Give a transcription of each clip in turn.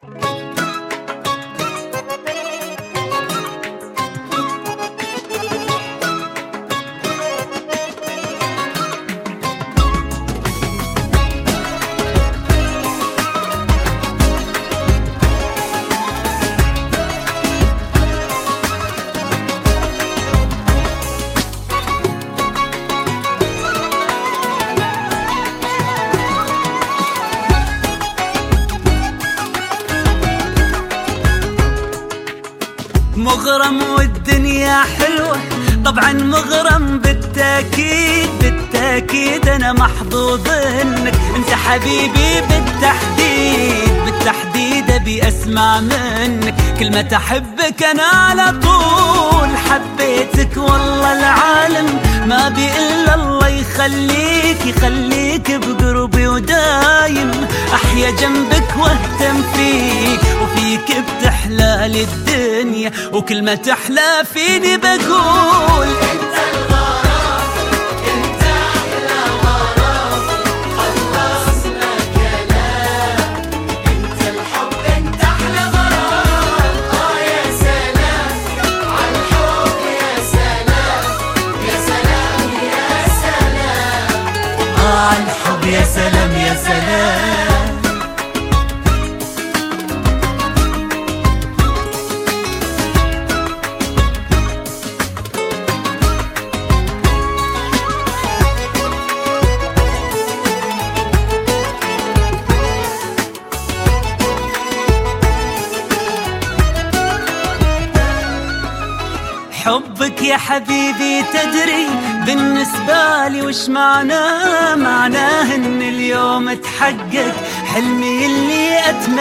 مغرم والدنيا حلوة طبعا مغرم بالتأكيد بالتأكيد أنا محظوظ إنك أنت حبيبي بالتحديد أبي أسمع منك كلمة أحبك أنا على طول حبيتك والله العالم ما بي إلا الله يخليك بقربي ودايم أحيا جنبك واهتم فيك وفيك بتحلى لي الدنيا وكلمة تحلى فيني بقول انت الغرام انت احلى غرام خلصنا كلام انت الحب انت احلى غرام يا سلام عالحب يا سلام يا سلام يا سلام عالحب يا سلام يا سلام. حبك يا حبيبي تدري بالنسبة لي وش معناه ان اليوم تحقق حلمي اللي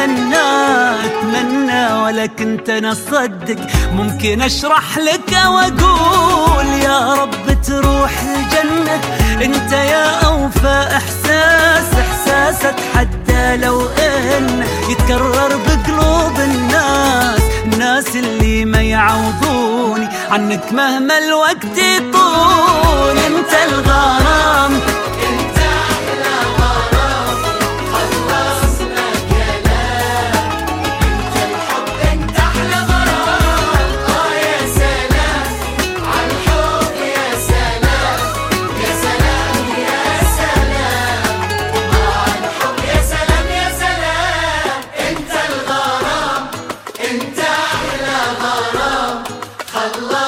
اتمنى ولا كنت انا اصدق ممكن اشرح لك واقول يا رب تروح الجنة انت يا اوفى احساس اتحدى لو ان يتكرر بقلوب الناس اللي ما يعوضوني عنك مهما الوقت يطول انت الغرام انت احلى غرام خلصنا كلام انت الحب انت احلى غرام يا سلام عالحب يا سلام يا سلام يا سلام عالحب يا سلام يا سلام انت الغرام انت احلى غرام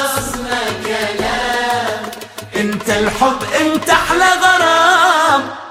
خلصنا كلام انت الحب انت احلى غرام